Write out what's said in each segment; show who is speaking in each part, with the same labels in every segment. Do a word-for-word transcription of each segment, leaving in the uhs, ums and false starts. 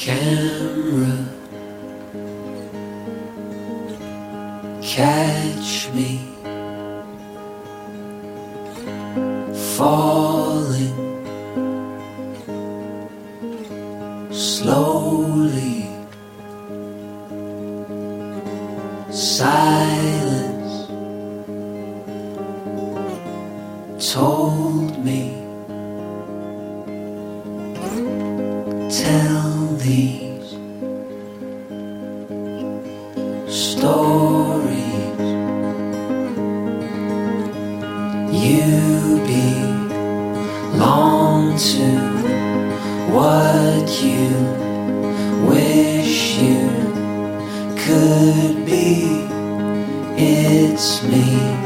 Speaker 1: camera, catch me falling slowly. Silence told me, tell these stories. You belong to what you wish you could be. It's me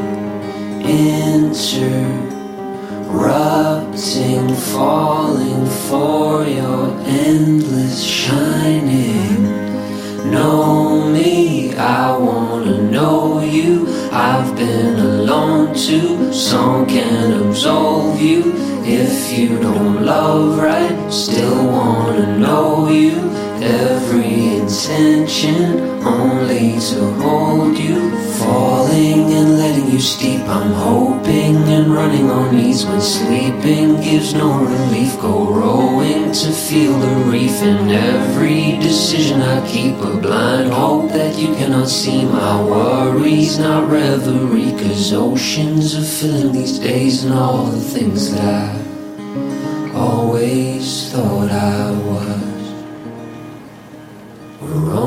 Speaker 1: interrupting, falling for your endless shining. Know me, I wanna know you. I've been alone too, song can absolve you. If you don't love right, still wanna know you. Every intention only to hold you. Falling and letting you steep, I'm hoping and running on knees when sleeping gives no relief. Go rowing to feel the reef. In every decision I keep a blind hope that you cannot see my worries, not reverie. Cause oceans are filling these days and all the things that I always thought I was were wrong.